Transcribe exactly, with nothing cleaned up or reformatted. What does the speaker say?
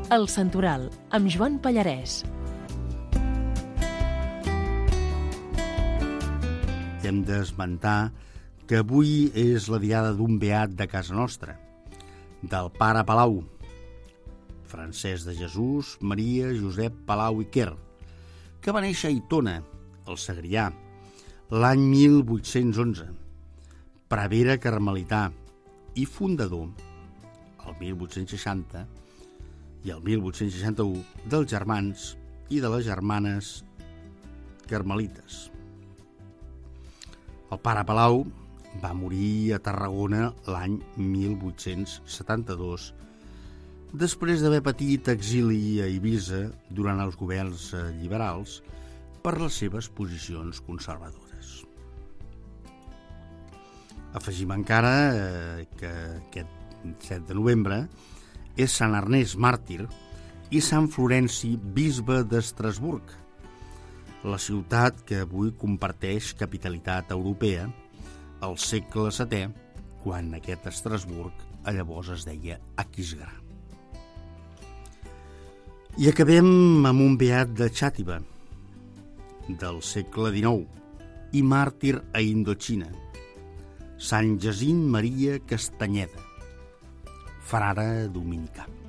El Santoral, amb Joan Pallarès. Hem d'esmentar que avui és la diada d'un beat de casa nostra, del pare Palau, Francesc de Jesús, Maria, Josep Palau i Quer, que va néixer a Aitona, al Segrià, l'any mil vuit-cents onze, prevere carmelità i fundador, el mil vuit-cents seixanta i el mil vuit-cents seixanta-u, dels germans i de les germanes carmelites. El pare Palau va morir a Tarragona l'any mil vuit-cents setanta-dos, després d'haver patit exili a Eivissa durant els governs liberals per les seves posicions conservadores. Afegim encara que aquest set de novembre és Sant Ernest màrtir i Sant Florenci bisbe d'Estrasburg, la ciutat que avui comparteix capitalitat europea al segle setè, quan aquest Estrasburg llavors es deia Aquisgrà. I acabem amb un beat de Xàtiva, del segle dinou, i màrtir a Indoxina, Sant Jacint Maria Castanyeda, frare dominicà.